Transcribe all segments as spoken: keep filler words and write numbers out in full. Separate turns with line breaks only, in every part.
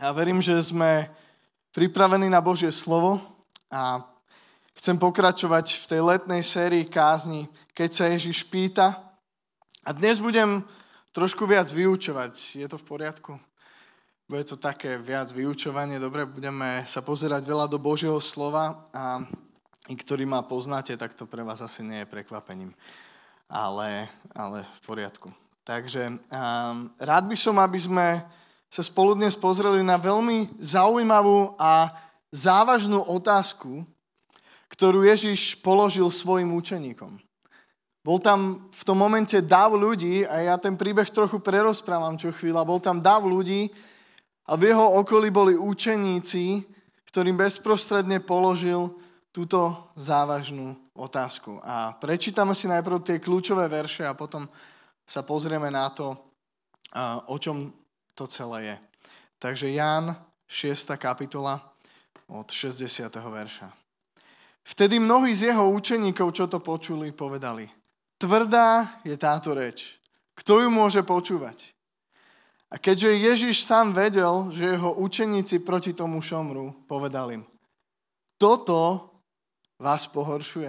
Ja verím, že sme pripravení na Božie slovo a chcem pokračovať v tej letnej sérii kázni, keď sa Ježiš pýta. A dnes budem trošku viac vyučovať. Je to v poriadku? Bude to také viac vyučovanie. Dobre, budeme sa pozerať veľa do Božieho slova a i ktorý ma poznáte, tak to pre vás asi nie je prekvapením. Ale, ale v poriadku. Takže um, rád by som, aby sme sa spolu dnes pozreli na veľmi zaujímavú a závažnú otázku, ktorú Ježiš položil svojim učeníkom. Bol tam v tom momente dav ľudí, a ja ten príbeh trochu prerozprávam čo chvíľa, bol tam dav ľudí a v jeho okolí boli učeníci, ktorým bezprostredne položil túto závažnú otázku. A prečítame si najprv tie kľúčové verše a potom sa pozrieme na to, o čom to celé je. Takže Ján, šiesta kapitola od šesťdesiateho verša. Vtedy mnohí z jeho učeníkov, čo to počuli, povedali: tvrdá je táto reč. Kto ju môže počúvať? A keďže Ježiš sám vedel, že jeho učeníci proti tomu šomru, povedal im: toto vás pohoršuje.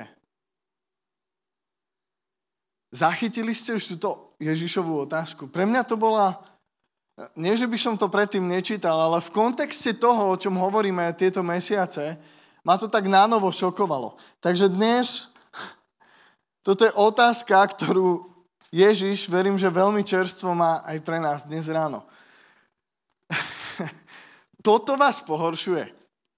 Zachytili ste už túto Ježišovú otázku? Pre mňa to bola, nie že by som to predtým nečítal, ale v kontexte toho, o čom hovoríme tieto mesiace, ma to tak nánovo šokovalo. Takže dnes, toto je otázka, ktorú Ježiš, verím, že veľmi čerstvo má aj pre nás dnes ráno. Toto vás pohoršuje.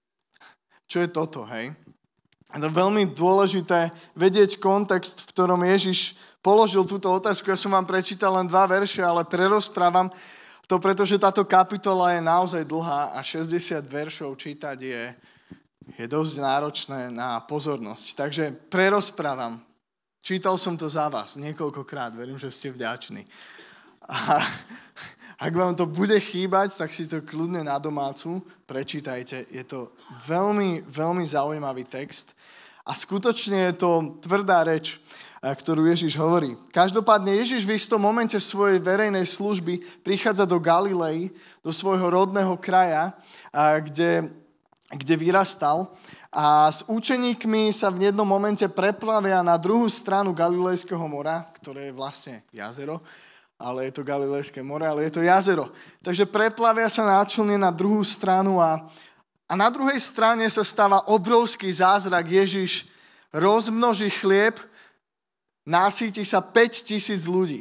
Čo je toto, hej? Je to veľmi dôležité vedieť kontext, v ktorom Ježiš položil túto otázku. Ja som vám prečítal len dva verše, ale prerozprávam to, pretože táto kapitola je naozaj dlhá a šesťdesiat veršov čítať je, je dosť náročné na pozornosť. Takže prerozprávam. Čítal som to za vás niekoľkokrát, verím, že ste vďační. A ak vám to bude chýbať, tak si to kľudne na domácu prečítajte. Je to veľmi, veľmi zaujímavý text a skutočne je to tvrdá reč, ktorú Ježiš hovorí. Každopádne Ježiš v istom momente svojej verejnej služby prichádza do Galilei, do svojho rodného kraja, kde, kde vyrastal. A s učeníkmi sa v jednom momente preplavia na druhú stranu Galilejského mora, ktoré je vlastne jazero, ale je to Galilejské more, ale je to jazero. Takže preplavia sa náčelne na druhú stranu a, a na druhej strane sa stáva obrovský zázrak. Ježiš rozmnoží chlieb, nasýti sa päť tisíc ľudí.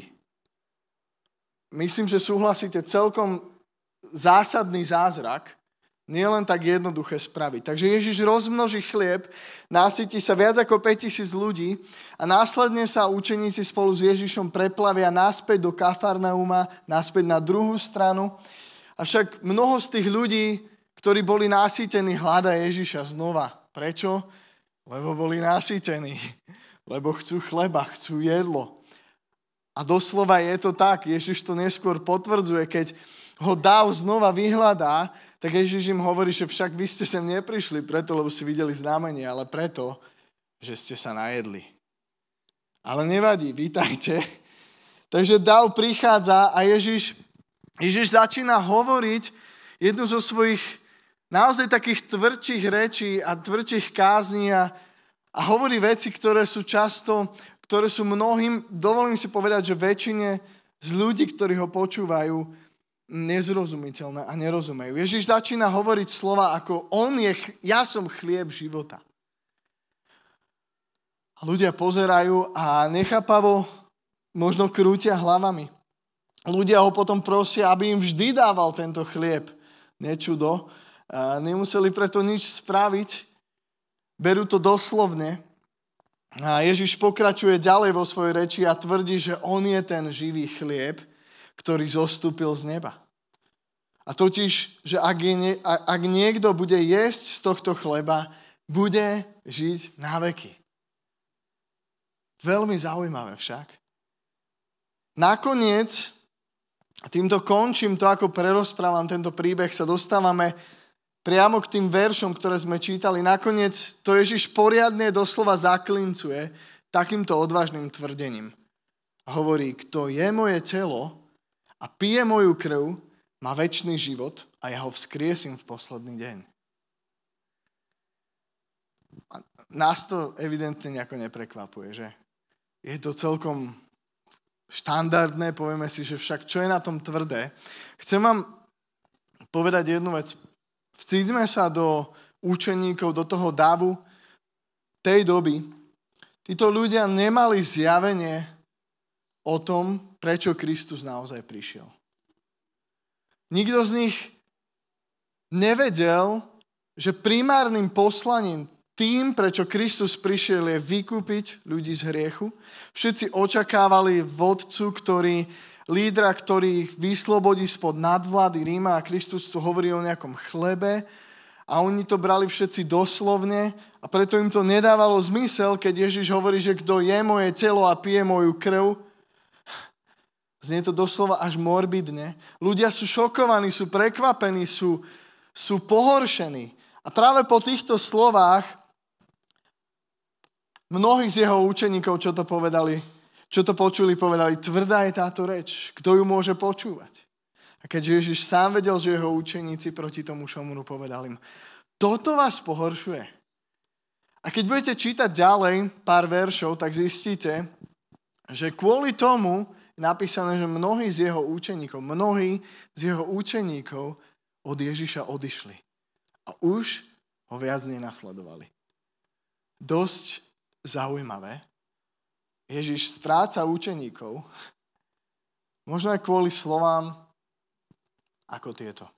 Myslím, že súhlasíte, celkom zásadný zázrak, nie len tak jednoduché spraviť. Takže Ježiš rozmnoží chlieb, nasýti sa viac ako päť tisíc ľudí a následne sa učeníci spolu s Ježišom preplavia naspäť do Kafarnauma, naspäť na druhú stranu. Avšak mnoho z tých ľudí, ktorí boli nasýtení, hľada Ježiša znova. Prečo? Lebo boli nasýtení. Lebo chcú chleba, chcú jedlo. A doslova je to tak. Ježiš to neskôr potvrdzuje, keď ho dáv znova vyhľadá, tak Ježiš im hovorí, že však vy ste sem neprišli preto, lebo si videli znamenie, ale preto, že ste sa najedli. Ale nevadí, vítajte. Takže dáv prichádza a Ježiš, Ježiš začína hovoriť jednu zo svojich naozaj takých tvrdších rečí a tvrdších kázní a A hovorí veci, ktoré sú často, ktoré sú mnohým, dovolím si povedať, že väčšine z ľudí, ktorí ho počúvajú, nezrozumiteľné a nerozumejú. Ježiš začína hovoriť slova ako on je, ja som chlieb života. A ľudia pozerajú a nechápavo možno krútia hlavami. Ľudia ho potom prosia, aby im vždy dával tento chlieb. Nečudo. A nemuseli preto nič spraviť. Berú to doslovne a Ježiš pokračuje ďalej vo svojej reči a tvrdí, že on je ten živý chlieb, ktorý zostúpil z neba. A totiž, že ak, je, ak niekto bude jesť z tohto chleba, bude žiť na veky. Veľmi zaujímavé však. Nakoniec, týmto končím to, ako prerozprávam tento príbeh, sa dostávame priamo k tým veršom, ktoré sme čítali. Nakoniec to Ježiš poriadne doslova zaklincuje takýmto odvážnym tvrdením. A hovorí, kto je moje telo a pije moju krv, má večný život a ja ho vzkriesím v posledný deň. A nás to evidentne nejako neprekvapuje, že? Je to celkom štandardné, povieme si, že však čo je na tom tvrdé. Chcem vám povedať jednu vec. Vcíťme sa do učeníkov, do toho davu tej doby. Títo ľudia nemali zjavenie o tom, prečo Kristus naozaj prišiel. Nikto z nich nevedel, že primárnym poslaním tým, prečo Kristus prišiel, je vykúpiť ľudí z hriechu. Všetci očakávali vodcu, ktorý, lídra, ktorý ich vyslobodí spod nadvlády Ríma, a Kristus tu hovorí o nejakom chlebe a oni to brali všetci doslovne a preto im to nedávalo zmysel, keď Ježiš hovorí, že kto je moje telo a pije moju krv. Znie to doslova až morbidne. Ľudia sú šokovaní, sú prekvapení, sú, sú pohoršení. A práve po týchto slovách mnohí z jeho učeníkov, čo to povedali, čo to počuli, povedali, tvrdá je táto reč. Kto ju môže počúvať? A keď Ježiš sám vedel, že jeho učeníci proti tomu šomru, povedali im, toto vás pohoršuje. A keď budete čítať ďalej pár veršov, tak zistíte, že kvôli tomu napísané, že mnohí z jeho učeníkov, mnohí z jeho učeníkov od Ježiša odišli. A už ho viac nenasledovali. Dosť zaujímavé. Ježiš stráca učeníkov, možno aj kvôli slovám ako tieto.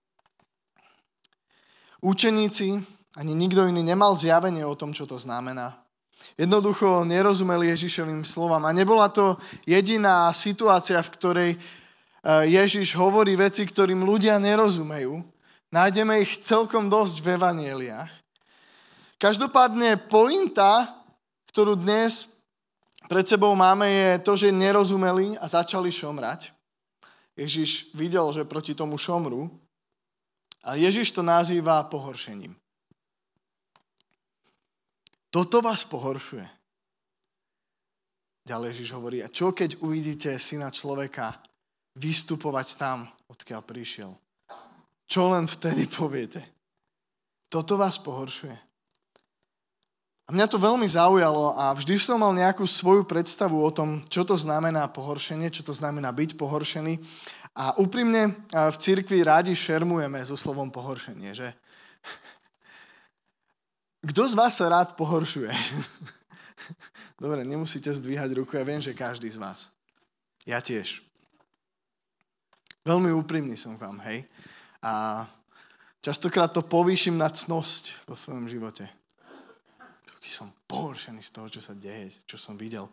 Učeníci, ani nikto iný nemal zjavenie o tom, čo to znamená. Jednoducho nerozumeli Ježišovým slovám. A nebola to jediná situácia, v ktorej Ježiš hovorí veci, ktorým ľudia nerozumejú. Nájdeme ich celkom dosť v evanjeliách. Každopádne pointa, ktorú dnes pred sebou máme, je to, že nerozumeli a začali šomrať. Ježiš videl, že proti tomu šomru, a Ježiš to nazýva pohoršením. Toto vás pohoršuje. Ďalej Ježiš hovorí, a čo keď uvidíte Syna človeka vystupovať tam, odkiaľ prišiel? Čo len vtedy poviete? Toto vás pohoršuje. A mňa to veľmi zaujalo a vždy som mal nejakú svoju predstavu o tom, čo to znamená pohoršenie, čo to znamená byť pohoršený. A úprimne v cirkvi rádi šermujeme so slovom pohoršenie, že? Kto z vás sa rád pohoršuje? Dobre, nemusíte zdvíhať ruku, ja viem, že každý z vás. Ja tiež. Veľmi úprimný som k vám, hej. A častokrát to povýšim na cnosť vo svojom živote. Taký som pohoršený z toho, čo sa deje, čo som videl.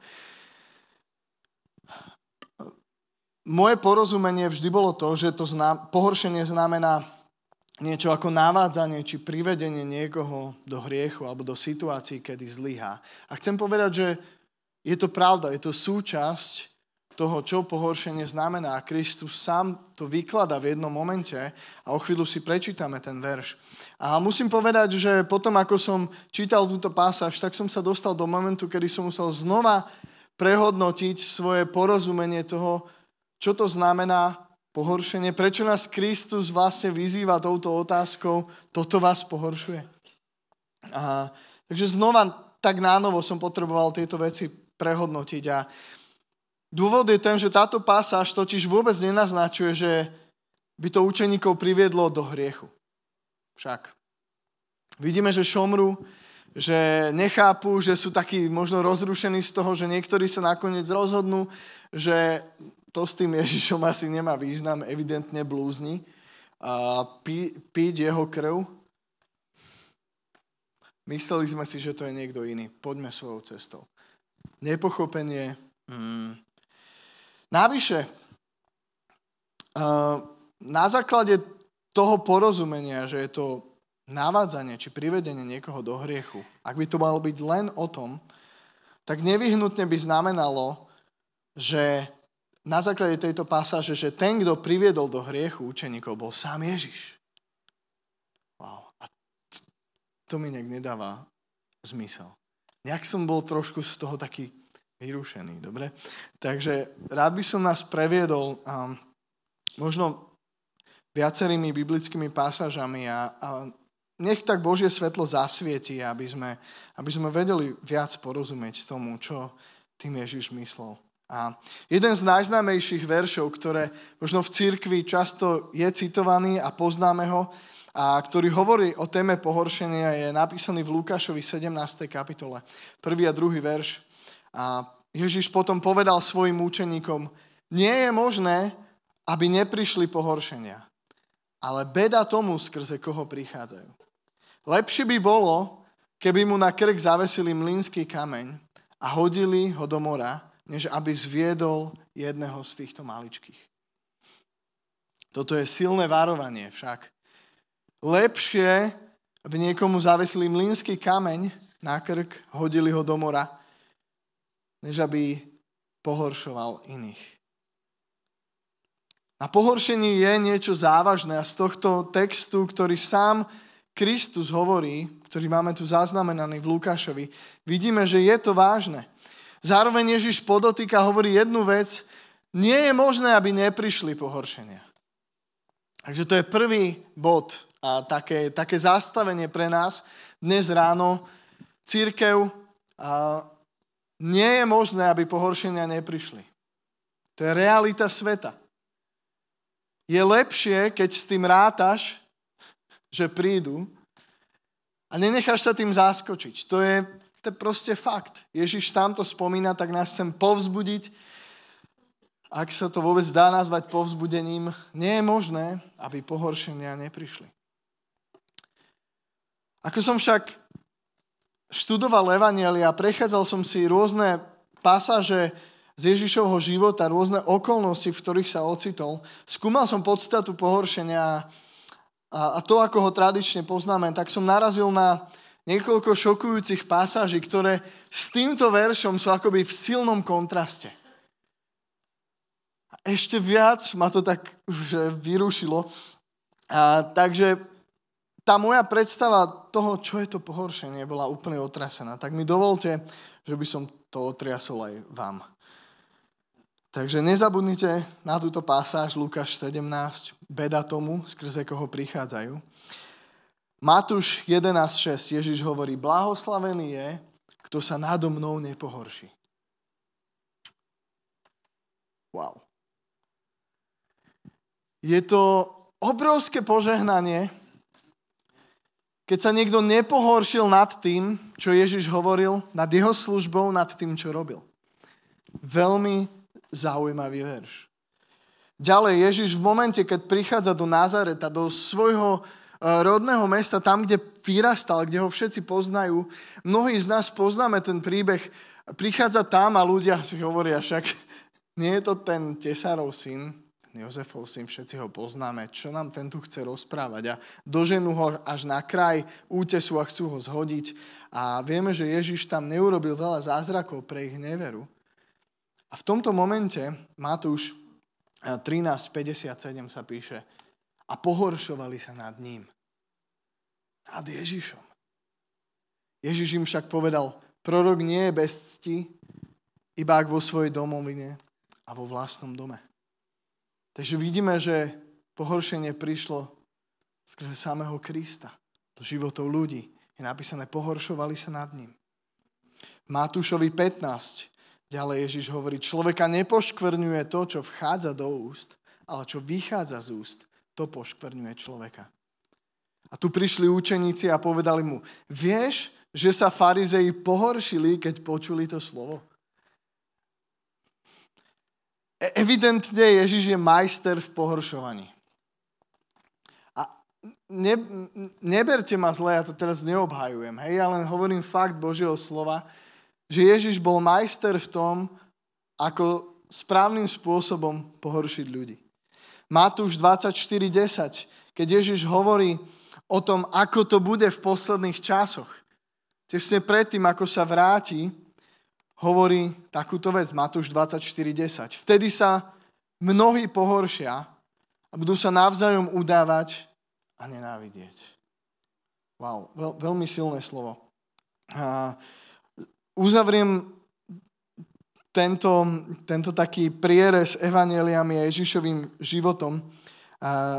Moje porozumenie vždy bolo to, že to zna- pohoršenie znamená niečo ako navádzanie či privedenie niekoho do hriechu alebo do situácií, kedy zlyhá. A chcem povedať, že je to pravda, je to súčasť toho, čo pohoršenie znamená. A Kristus sám to vykladá v jednom momente a o chvíľu si prečítame ten verš. A musím povedať, že potom, ako som čítal túto pásaž, tak som sa dostal do momentu, kedy som musel znova prehodnotiť svoje porozumenie toho, čo to znamená pohoršenie, prečo nás Kristus vlastne vyzýva touto otázkou, toto vás pohoršuje. A, takže znova tak nánovo som potreboval tieto veci prehodnotiť a dôvod je ten, že táto pasáž totiž vôbec nenaznačuje, že by to učeníkov priviedlo do hriechu. Však. Vidíme, že šomru, že nechápu, že sú takí možno rozrušení z toho, že niektorí sa nakoniec rozhodnú, že to s tým Ježišom asi nemá význam, evidentne blúzni. A pí, piť jeho krv. Mysleli sme si, že to je niekto iný. Poďme svojou cestou. Nepochopenie. Hmm. Navyše, na základe toho porozumenia, že je to navádzanie či privedenie niekoho do hriechu, ak by to malo byť len o tom, tak nevyhnutne by znamenalo, že na základe tejto pasáže, že ten, kto priviedol do hriechu učeníkov, bol sám Ježiš. Wow. A to, to mi nejak nedáva zmysel. Nejak som bol trošku z toho taký vyrušený, dobre? Takže rád by som nás previedol um, možno viacerými biblickými pasážami a, a nech tak Božie svetlo zasvieti, aby sme, aby sme vedeli viac porozumieť tomu, čo tým Ježiš myslel. A jeden z najznámejších veršov, ktoré možno v cirkvi často je citovaný a poznáme ho, a ktorý hovorí o téme pohoršenia, je napísaný v Lukášovi sedemnástej kapitole. Prvý a druhý verš. A Ježiš potom povedal svojim učeníkom, nie je možné, aby neprišli pohoršenia, ale beda tomu, skrze koho prichádzajú. Lepšie by bolo, keby mu na krk zavesili mlynský kameň a hodili ho do mora, než aby zviedol jedného z týchto maličkých. Toto je silné varovanie však. Lepšie, aby niekomu zavesili mlynský kameň na krk, hodili ho do mora, než aby pohoršoval iných. Na pohoršení je niečo závažné a z tohto textu, ktorý sám Kristus hovorí, ktorý máme tu zaznamenaný v Lukášovi, vidíme, že je to vážne. Zároveň Ježiš podotýka, hovorí jednu vec, nie je možné, aby neprišli pohoršenia. Takže to je prvý bod a také, také zastavenie pre nás dnes ráno. Cirkev, a nie je možné, aby pohoršenia neprišli. To je realita sveta. Je lepšie, keď s tým rátaš, že prídu a nenecháš sa tým zaskočiť. To je To je proste fakt. Ježiš sám to spomína, tak nás chcem povzbudiť. Ak sa to vôbec dá nazvať povzbudením, nie je možné, aby pohoršenia neprišli. Ako som však študoval evanjelia, prechádzal som si rôzne pasáže z Ježišovho života, rôzne okolnosti, v ktorých sa ocitol. Skúmal som podstatu pohoršenia a to, ako ho tradične poznáme, tak som narazil na niekoľko šokujúcich pasáží, ktoré s týmto veršom sú akoby v silnom kontraste. A ešte viac ma to tak že vyrušilo. A, takže tá moja predstava toho, čo je to pohoršenie, bola úplne otrasená. Tak mi dovolte, že by som to otriasol aj vám. Takže nezabudnite na túto pasáž Lukáš sedemnásť, beda tomu, skrze koho prichádzajú. Matúš jedenásť šesť, Ježiš hovorí, blahoslavený je, kto sa nado mnou nepohorší. Wow. Je to obrovské požehnanie, keď sa niekto nepohoršil nad tým, čo Ježiš hovoril, nad jeho službou, nad tým, čo robil. Veľmi zaujímavý verš. Ďalej, Ježiš v momente, keď prichádza do Nazareta, do svojho rodného mesta, tam, kde vyrastal, kde ho všetci poznajú. Mnohí z nás poznáme ten príbeh. Prichádza tam a ľudia si hovoria, však nie je to ten tesárov syn, Jozefov syn, všetci ho poznáme. Čo nám ten tu chce rozprávať? A doženú ho až na kraj útesu a chcú ho zhodiť. A vieme, že Ježiš tam neurobil veľa zázrakov pre ich neveru. A v tomto momente Matúš trinásť päťdesiatsedem sa píše, a pohoršovali sa nad ním. Nad Ježišom. Ježiš im však povedal, prorok nie je bez cti, iba ak vo svojej domovine a vo vlastnom dome. Takže vidíme, že pohoršenie prišlo skrze samého Krista do životov ľudí. Je napísané, pohoršovali sa nad ním. V Matúšovi pätnásť ďalej Ježiš hovorí, človeka nepoškvrňuje to, čo vchádza do úst, ale čo vychádza z úst, to poškvrňuje človeka. A tu prišli učeníci a povedali mu, vieš, že sa farizei pohoršili, keď počuli to slovo? Evidentne Ježiš je majster v pohoršovaní. A ne, neberte ma zle, ja to teraz neobhajujem, hej, ja len hovorím fakt Božieho slova, že Ježiš bol majster v tom, ako správnym spôsobom pohoršiť ľudí. Matúš dvadsaťštyri desať, keď Ježiš hovorí o tom, ako to bude v posledných časoch. Tesne predtým, ako sa vráti, hovorí takúto vec, Matúš dvadsaťštyri desať. Vtedy sa mnohí pohoršia a budú sa navzájom udávať a nenávidieť. Wow, veľ, veľmi silné slovo. A uzavriem Tento, tento taký prierez evanjeliami a Ježišovým životom a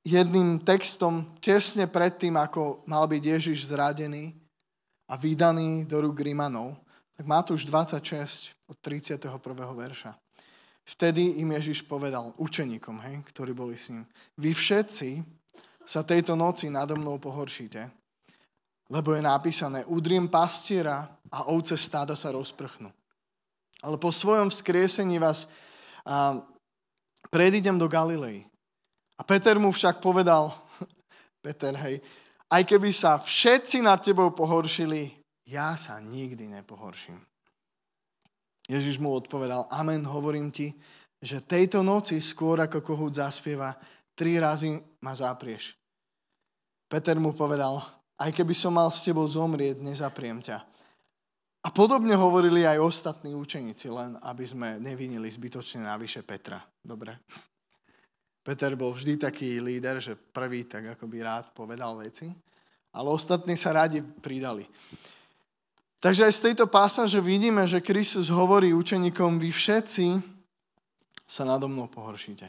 jedným textom tesne predtým, ako mal byť Ježiš zradený a vydaný do rúk Rimanov, tak Matúš dvadsaťšesť od tridsiateho prvého verša. Vtedy im Ježiš povedal učeníkom, hej, ktorí boli s ním: vy všetci sa tejto noci nado mnou pohoršíte, lebo je napísané: udriem pastiera a ovce stáda sa rozprchnú. Ale po svojom vzkriesení vás a, predídem do Galilei. A Peter mu však povedal, Peter, hej, aj keby sa všetci nad tebou pohoršili, ja sa nikdy nepohorším. Ježiš mu odpovedal: amen, hovorím ti, že tejto noci skôr ako kohút zaspieva, tri razy ma zaprieš. Peter mu povedal: aj keby som mal s tebou zomrieť, nezapriem ťa. A podobne hovorili aj ostatní učeníci, len aby sme nevinili zbytočne navyše Petra. Dobre. Peter bol vždy taký líder, že prvý tak akoby rád povedal veci, ale ostatní sa radi pridali. Takže aj z tejto pasáže vidíme, že Kristus hovorí učeníkom: vy všetci sa nado mnou pohoršíte.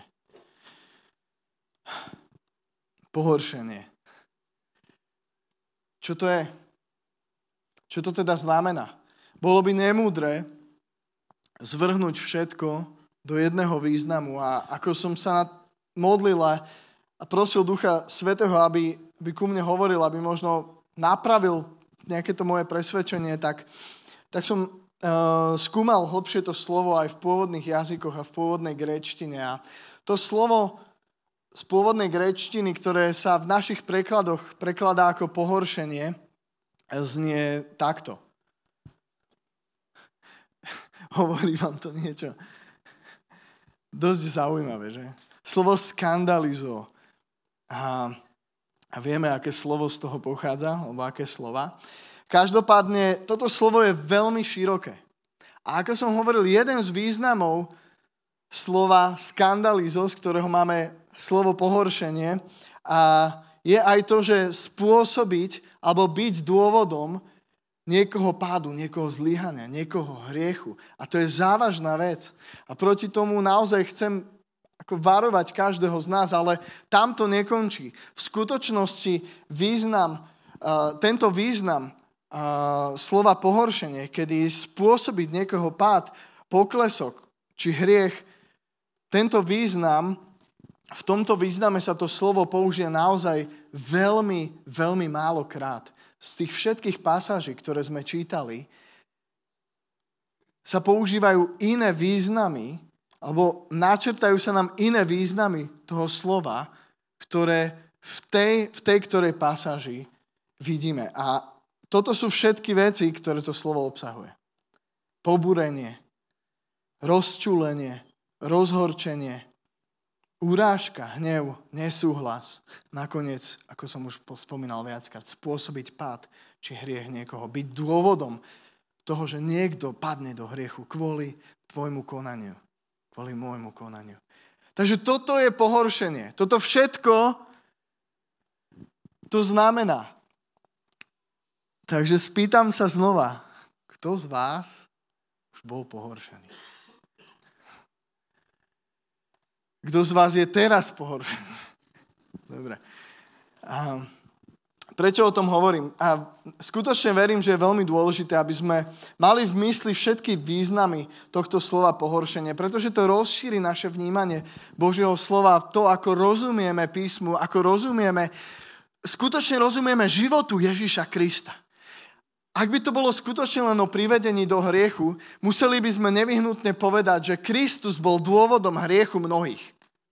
Pohoršenie. Čo to je? Čo to teda znamená? Bolo by nemúdre zvrhnúť všetko do jedného významu. A ako som sa modlil a prosil Ducha Svätého, aby, aby ku mne hovoril, aby možno napravil nejaké to moje presvedčenie, tak, tak som uh, skúmal hlbšie to slovo aj v pôvodných jazykoch a v pôvodnej gréčtine. A to slovo z pôvodnej gréčtiny, ktoré sa v našich prekladoch prekladá ako pohoršenie, znie takto. Hovorí vám to niečo dosť zaujímavé, že? Slovo skandalizo. A A vieme, aké slovo z toho pochádza, alebo aké slova. Každopádne, toto slovo je veľmi široké. A ako som hovoril, jeden z významov slova skandalizo, z ktorého máme slovo pohoršenie, a je aj to, že spôsobiť alebo byť dôvodom niekoho pádu, niekoho zlyhania, niekoho hriechu. A to je závažná vec. A proti tomu naozaj chcem ako varovať každého z nás, ale tam to nekončí. V skutočnosti význam, uh, tento význam uh, slova pohoršenie, kedy spôsobiť niekoho pád, poklesok či hriech, tento význam, v tomto význame sa to slovo použije naozaj veľmi, veľmi málokrát. Z tých všetkých pasáží, ktoré sme čítali, sa používajú iné významy, alebo načrtajú sa nám iné významy toho slova, ktoré v tej, v tej ktorej pasáži vidíme. A toto sú všetky veci, ktoré to slovo obsahuje. Pobúrenie, rozčúlenie, rozhorčenie, urážka, hnev, nesúhlas. Nakoniec, ako som už spomínal viackrát, spôsobiť pád či hriech niekoho. Byť dôvodom toho, že niekto padne do hriechu kvôli tvojmu konaniu. Kvôli môjmu konaniu. Takže toto je pohoršenie. Toto všetko to znamená. Takže spýtam sa znova, kto z vás už bol pohoršený? Kto z vás je teraz pohoršený? Dobre. A prečo o tom hovorím? A skutočne verím, že je veľmi dôležité, aby sme mali v mysli všetky významy tohto slova pohoršenie, pretože to rozšíri naše vnímanie Božieho slova, to, ako rozumieme písmu, ako rozumieme, skutočne rozumieme životu Ježiša Krista. Ak by to bolo skutočne len o privedení do hriechu, museli by sme nevyhnutne povedať, že Kristus bol dôvodom hriechu mnohých.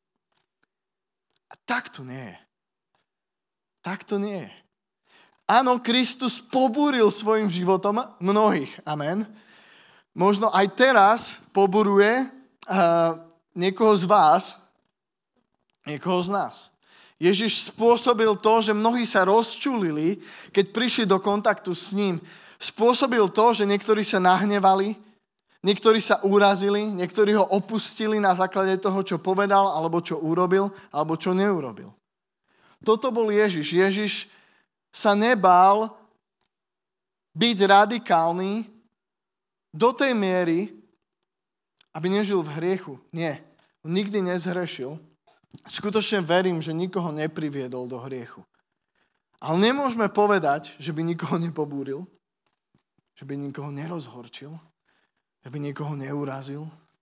A tak to nie je. Tak to nie je. Áno, Kristus pobúril svojim životom mnohých. Amen. Možno aj teraz poburuje uh, niekoho z vás, niekoho z nás. Ježiš spôsobil to, že mnohí sa rozčúlili, keď prišli do kontaktu s ním. Spôsobil to, že niektorí sa nahnevali, niektorí sa urazili, niektorí ho opustili na základe toho, čo povedal, alebo čo urobil, alebo čo neurobil. Toto bol Ježiš. Ježiš sa nebál byť radikálny do tej miery, aby nežil v hriechu. Nie. On nikdy nezhrešil. skutočne verím, že nikoho nepriviedol do hriechu. Ale nemôžeme povedať, že by nikoho nepobúril, že by nikoho nerozhorčil, že by nikoho neurazil.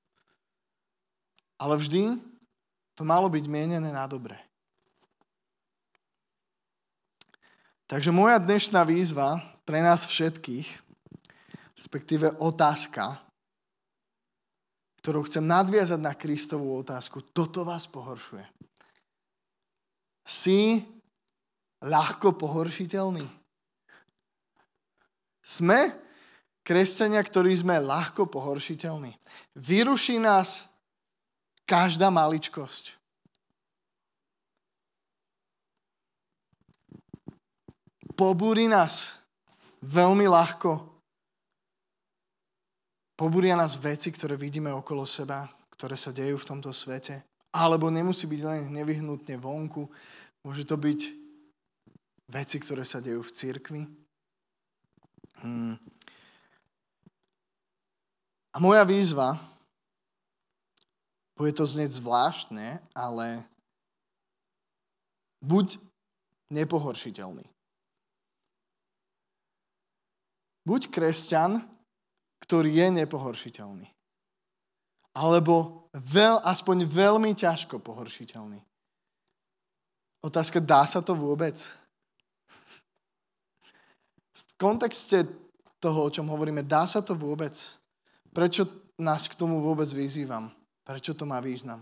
Ale vždy to malo byť mienené na dobre. Takže moja dnešná výzva pre nás všetkých, respektíve otázka, ktorú chcem nadviazať na Kristovú otázku, toto vás pohoršuje. Si ľahko pohoršiteľný? Sme kresťania, ktorí sme ľahko pohoršiteľní. Vyruší nás každá maličkosť. Pobúri nás veľmi ľahko. Pobúria nás veci, ktoré vidíme okolo seba, ktoré sa dejú v tomto svete. Alebo nemusí byť len nevyhnutne vonku. Môže to byť veci, ktoré sa dejú v cirkvi. Hmm. A moja výzva, bude to znieť zvláštne, ale buď nepohoršiteľný. Buď kresťan, ktorý je nepohoršiteľný. Alebo veľ, aspoň veľmi ťažko pohoršiteľný. Otázka, dá sa to vôbec? V kontexte toho, o čom hovoríme, dá sa to vôbec? Prečo nás k tomu vôbec vyzývam? Prečo to má význam?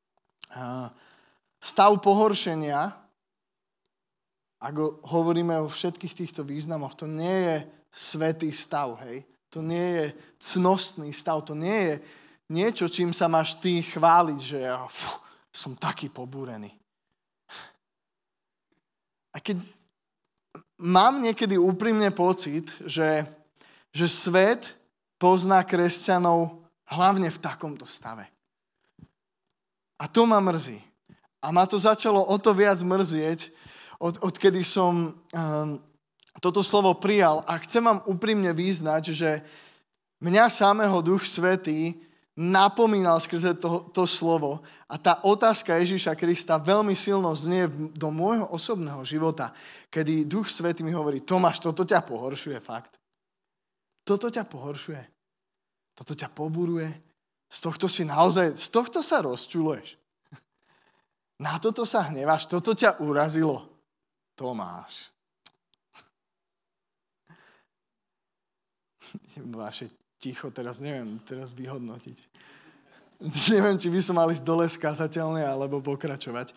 Stav pohoršenia, ak hovoríme o všetkých týchto významoch, to nie je svätý stav, hej? To nie je cnostný stav, to nie je niečo, čím sa máš ty chváliť, že ja fú, som taký pobúrený. A keď mám niekedy úprimne pocit, že, že svet pozná kresťanov hlavne v takomto stave. A to ma mrzí. A ma to začalo o to viac mrzieť, od, odkedy som um, toto slovo prijal. A chcem vám úprimne vyznať, že mňa samého Duch Svätý napomínal skrze to, to slovo. A tá otázka Ježíša Krista veľmi silno znie do môjho osobného života, kedy Duch Svätý mi hovorí, Tomáš, toto ťa pohoršuje, fakt. Toto ťa pohoršuje. Toto ťa poburuje. Z tohto si naozaj, z tohto sa rozčuluješ. Na toto sa hneváš, toto ťa urazilo. Tomáš. Vaše ticho teraz neviem teraz vyhodnotiť. Neviem, či by som mal ísť dole skazateľne, alebo pokračovať.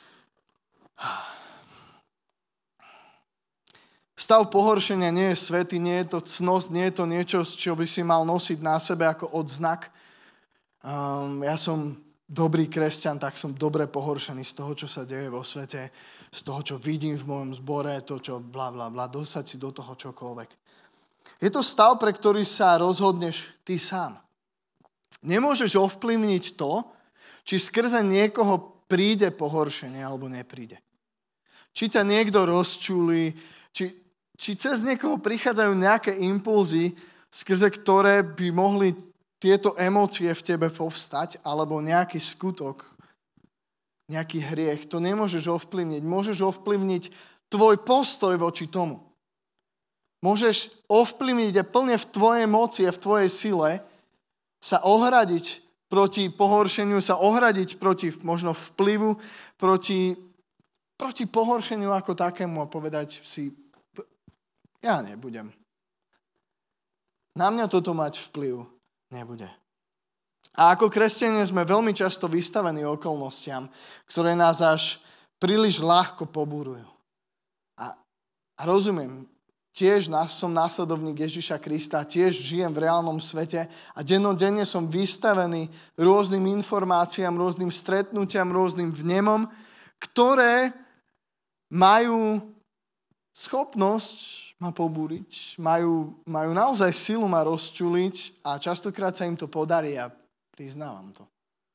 Stav pohoršenia nie je svätý, nie je to cnosť, nie je to niečo, čo by si mal nosiť na sebe ako odznak. Um, ja som dobrý kresťan, tak som dobre pohoršený z toho, čo sa deje vo svete, z toho, čo vidím v mojom zbore, to, čo bla, bla, bla, dosať si do toho čokoľvek. Je to stav, pre ktorý sa rozhodneš ty sám. Nemôžeš ovplyvniť to, či skrze niekoho príde pohoršenie alebo nepríde. Či ťa niekto rozčúli, či, či cez niekoho prichádzajú nejaké impulzy, skrze ktoré by mohli tieto emócie v tebe povstať, alebo nejaký skutok, nejaký hriech. To nemôžeš ovplyvniť. Môžeš ovplyvniť tvoj postoj voči tomu. Môžeš ovplyvniť a plne v tvojej moci a v tvojej sile sa ohradiť proti pohoršeniu, sa ohradiť proti možno vplyvu, proti, proti pohoršeniu ako takému a povedať si, ja nebudem. Na mňa toto mať vplyv nebude. A ako kresťania sme veľmi často vystavení okolnostiam, ktoré nás až príliš ľahko pobúrujú. A, a rozumiem, tiež som následovník Ježiša Krista, tiež žijem v reálnom svete a dennodenne som vystavený rôznym informáciám, rôznym stretnutiam, rôznym vnemom, ktoré majú schopnosť ma pobúriť, majú, majú naozaj silu ma rozčuliť a častokrát sa im to podarí a priznávam to.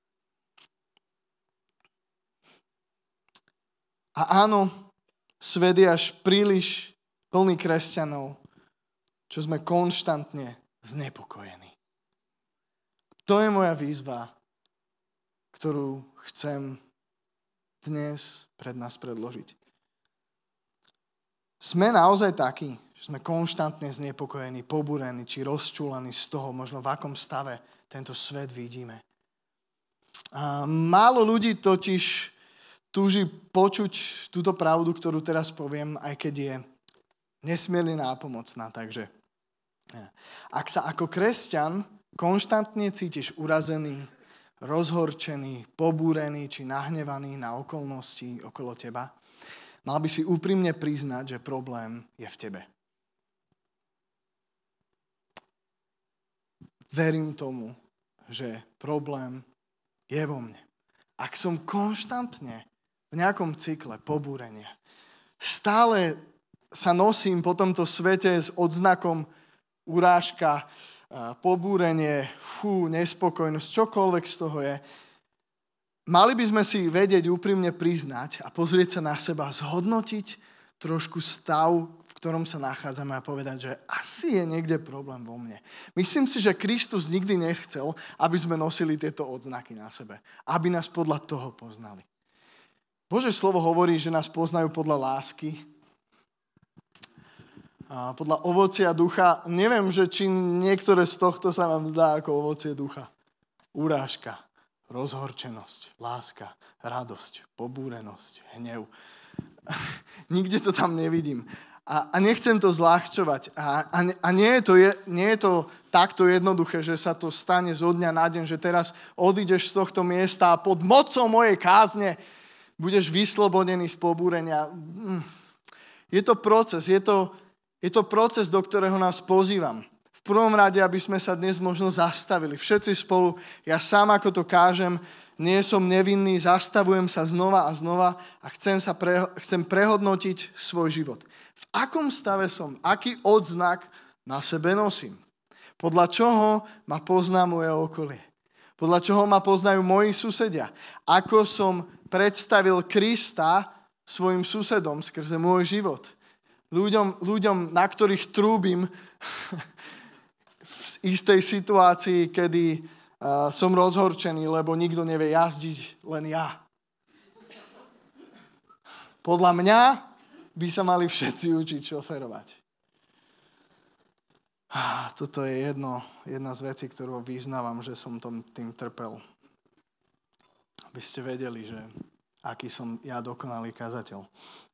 A áno, svet je až príliš plný kresťanov, čo sme konštantne znepokojení. To je moja výzva, ktorú chcem dnes pred nás predložiť. Sme naozaj takí, že sme konštantne znepokojení, pobúrení či rozčúlení z toho, možno v akom stave tento svet vidíme. A málo ľudí totiž túži počuť túto pravdu, ktorú teraz poviem, aj keď je nesmierne nápomocná. Takže ak sa ako kresťan konštantne cítiš urazený, rozhorčený, pobúrený či nahnevaný na okolnosti okolo teba, mal by si úprimne priznať, že problém je v tebe. Verím tomu, že problém je vo mne. Ak som konštantne v nejakom cykle pobúrenia, stále sa nosím po tomto svete s odznakom urážka, pobúrenie, fú, nespokojnosť, čokoľvek z toho je, mali by sme si vedieť úprimne priznať a pozrieť sa na seba, zhodnotiť trošku stav, v ktorom sa nachádzame a povedať, že asi je niekde problém vo mne. Myslím si, že Kristus nikdy nechcel, aby sme nosili tieto odznaky na sebe. Aby nás podľa toho poznali. Božie slovo hovorí, že nás poznajú podľa lásky, a podľa ovocia ducha. Neviem, že či niektoré z tohto sa vám zdá ako ovocie ducha. Urážka, rozhorčenosť, láska, radosť, pobúrenosť, hnev. Nikde to tam nevidím. A, a nechcem to zľahčovať. A, a, a nie, je to je, nie je to takto jednoduché, že sa to stane zo dňa na deň, že teraz odídeš z tohto miesta a pod mocou mojej kázne budeš vyslobodený z pobúrenia. Je to proces, je to, je to proces, do ktorého nás pozývam. V prvom rade, aby sme sa dnes možno zastavili. Všetci spolu, ja sám ako to kážem, nie som nevinný, zastavujem sa znova a znova a chcem, sa pre, chcem prehodnotiť svoj život. V akom stave som? Aký odznak na sebe nosím? Podľa čoho ma pozná moje okolie? Podľa čoho ma poznajú moji susedia? Ako som predstavil Krista svojim susedom skrze môj život? Ľuďom, ľuďom na ktorých trúbim v istej situácii, kedy uh, som rozhorčený, lebo nikto nevie jazdiť, len ja. Podľa mňa by sa mali všetci učiť šoferovať. Ah, toto je jedno, jedna z vecí, ktorú vyznávam, že som tom, tým trpel. Aby ste vedeli, že aký som ja dokonalý kazateľ.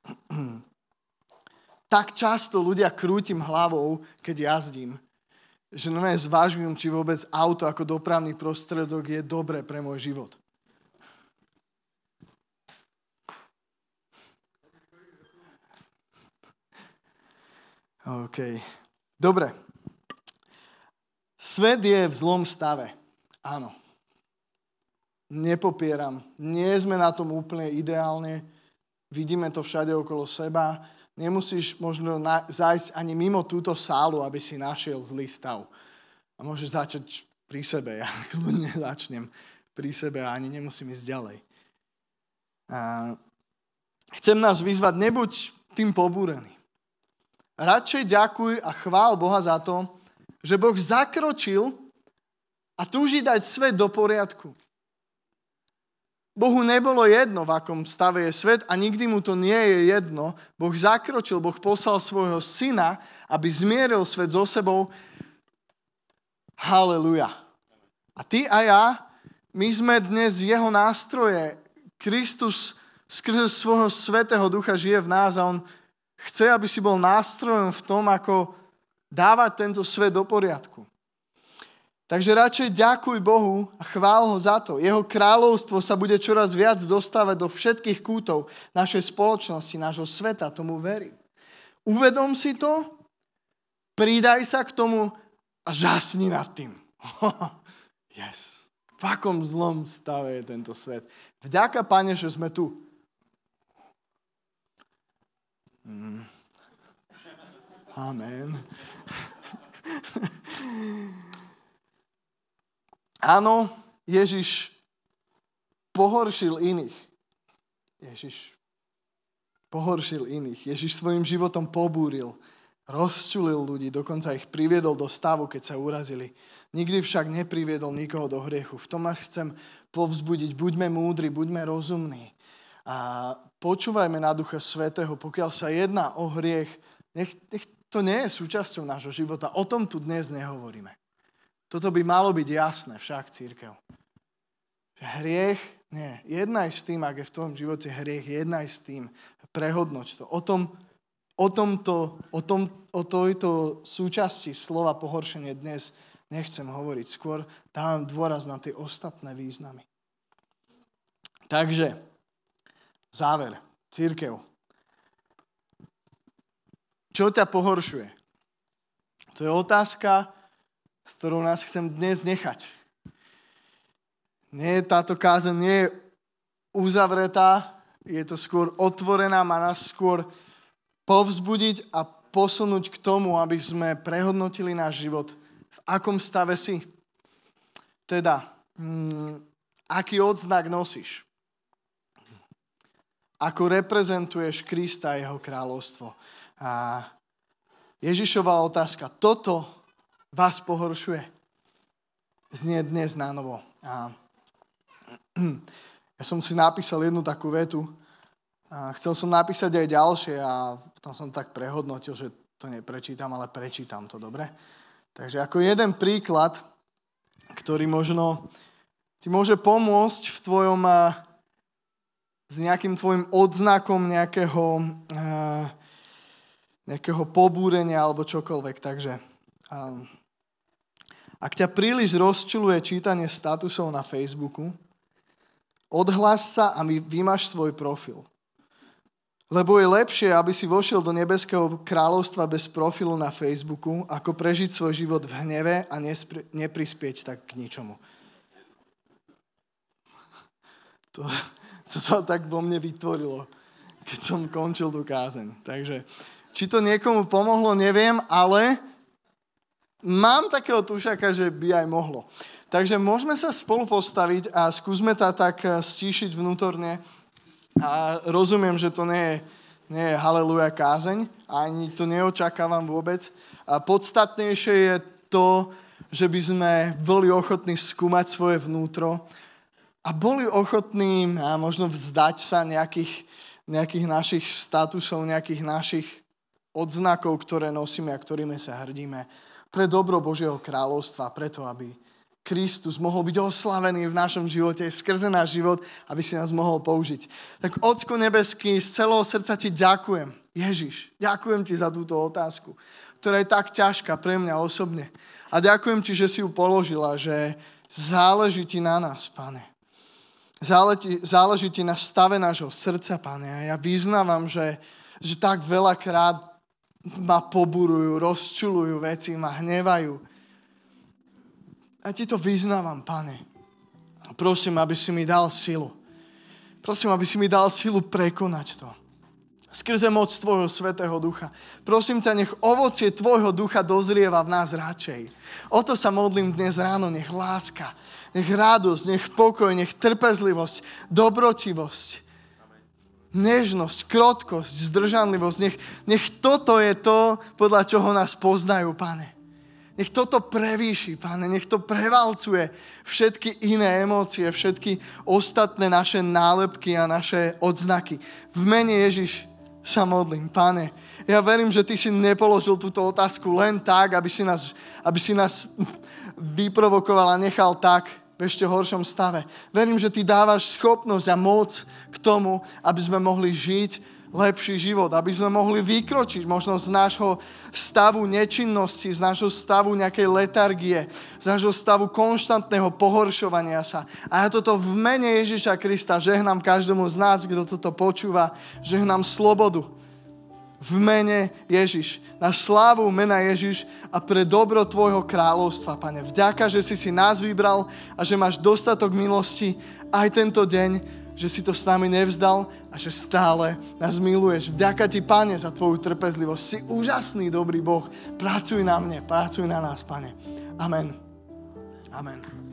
Tak často ľudia krútim hlavou, keď jazdím, že no zvažujem, či vôbec auto ako dopravný prostriedok je dobré pre môj život. OK. Dobre. Svet je v zlom stave. Áno. Nepopieram. Nie sme na tom úplne ideálne. Vidíme to všade okolo seba. Nemusíš možno na, zájsť ani mimo túto sálu, aby si našiel zlý stav. A môžeš začať pri sebe. Ja kľudne začnem pri sebe a ani nemusím ísť ďalej. A chcem nás vyzvať, nebuď tým pobúrený. Radšej ďakuj a chvál Boha za to, že Boh zakročil a túži dať svet do poriadku. Bohu nebolo jedno, v akom stave je svet a nikdy mu to nie je jedno. Boh zakročil, Boh poslal svojho syna, aby zmieril svet so sebou. Haleluja. A ty a ja, my sme dnes jeho nástroje. Kristus skrze svojho svätého ducha žije v nás a on chce, aby si bol nástrojom v tom, ako dávať tento svet do poriadku. Takže radšej ďakuj Bohu a chvál ho za to. Jeho kráľovstvo sa bude čoraz viac dostávať do všetkých kútov našej spoločnosti, nášho sveta. Tomu verím. Uvedom si to, pridaj sa k tomu a žasni nad tým. Yes. V akom zlom stave je tento svet. Vďaka, Pane, že sme tu. Mm. Amen. Áno, Ježiš pohoršil iných. Ježiš pohoršil iných. Ježiš svojim životom pobúril, rozčulil ľudí, dokonca ich priviedol do stavu, keď sa urazili. Nikdy však nepriviedol nikoho do hriechu. V tom nás chcem povzbudiť. Buďme múdri, buďme rozumní. A počúvajme na Ducha Svätého, pokiaľ sa jedná o hriech, nech, nech to nie je súčasťou nášho života. O tom tu dnes nehovoríme. Toto by malo byť jasné však, cirkev. Hriech, nie. Jednaj s tým, ak je v tvojom živote hriech, jednaj s tým. Prehodnoť to. O tom, o tomto, o tom, o tejto súčasti slova pohoršenie dnes nechcem hovoriť. Skôr dávam dôraz na tie ostatné významy. Takže, záver, cirkev. Čo ťa pohoršuje? To je otázka, s ktorou nás chcem dnes nechať. Nie, táto kázeň nie je uzavretá, je to skôr otvorená, má nás skôr povzbudiť a posunúť k tomu, aby sme prehodnotili náš život. V akom stave si? Teda, hm, aký odznak nosíš? Ako reprezentuješ Krista a jeho kráľovstvo? A Ježišova otázka, toto vás pohoršuje? Znie dnes na novo. A ja som si napísal jednu takú vetu. A chcel som napísať aj ďalšie a potom som tak prehodnotil, že to neprečítam, ale prečítam to, dobre? Takže ako jeden príklad, ktorý možno ti môže pomôcť v tvojom, s nejakým tvojim odznakom nejakého, nejakého pobúrenia alebo čokoľvek. Takže ak ťa príliš rozčuluje čítanie statusov na Facebooku, odhlás sa a vymaž svoj profil. Lebo je lepšie, aby si vošiel do nebeského kráľovstva bez profilu na Facebooku, ako prežiť svoj život v hneve a nespri- neprispieť tak k ničomu. To, to sa tak vo mne vytvorilo, keď som končil tú kázeň. Takže, či to niekomu pomohlo, neviem, ale mám takého tušaka, že by aj mohlo. Takže môžeme sa spolu postaviť a skúsme to tak stíšiť vnútorne. A rozumiem, že to nie je, nie je haleluja kázeň, ani to neočakávam vôbec. A podstatnejšie je to, že by sme boli ochotní skúmať svoje vnútro a boli ochotní a možno vzdať sa nejakých, nejakých našich statusov, nejakých našich odznakov, ktoré nosíme a ktorými sa hrdíme pre dobro Božieho kráľovstva, preto aby Kristus mohol byť oslavený v našom živote, skrze náš život, aby si nás mohol použiť. Tak Otco nebeský, z celého srdca ti ďakujem. Ježiš, ďakujem ti za túto otázku, ktorá je tak ťažká pre mňa osobne. A ďakujem ti, že si ju položila, že záleží ti na nás, Pane. Záleží, záleží ti na stave nášho srdca, Pane. A ja vyznávam, že, že tak veľakrát ma poburujú, rozčulujú veci, ma hnevajú. A ti to vyznávam, Pane. Prosím, aby si mi dal silu. Prosím, aby si mi dal silu prekonať to. Skrze moc tvojho Svätého Ducha. Prosím ťa, nech ovocie tvojho ducha dozrieva v nás radšej. O to sa modlím dnes ráno. Nech láska, nech radosť, nech pokoj, nech trpezlivosť, dobrotivosť, nežnosť, krotkosť, zdržanlivosť. Nech, nech toto je to, podľa čoho nás poznajú, Pane. Nech toto prevýši, Pane, nech to prevalcuje všetky iné emócie, všetky ostatné naše nálepky a naše odznaky. V mene Ježiš sa modlím, Pane. Ja verím, že ty si nepoložil túto otázku len tak, aby si nás, aby si nás vyprovokoval a nechal tak v ešte horšom stave. Verím, že ty dávaš schopnosť a moc k tomu, aby sme mohli žiť lepší život, aby sme mohli vykročiť možno z nášho stavu nečinnosti, z nášho stavu nejakej letargie, z nášho stavu konštantného pohoršovania sa. A ja toto v mene Ježiša Krista žehnám každému z nás, kto toto počúva, žehnám slobodu. V mene Ježiš. Na slávu mena Ježiš a pre dobro tvojho kráľovstva, Pane. Vďaka, že si si nás vybral a že máš dostatok milosti aj tento deň, že si to s nami nevzdal a že stále nás miluješ. Vďaka ti, Pane, za tvoju trpezlivosť. Si úžasný, dobrý Boh. Pracuj na mne, pracuj na nás, Pane. Amen. Amen.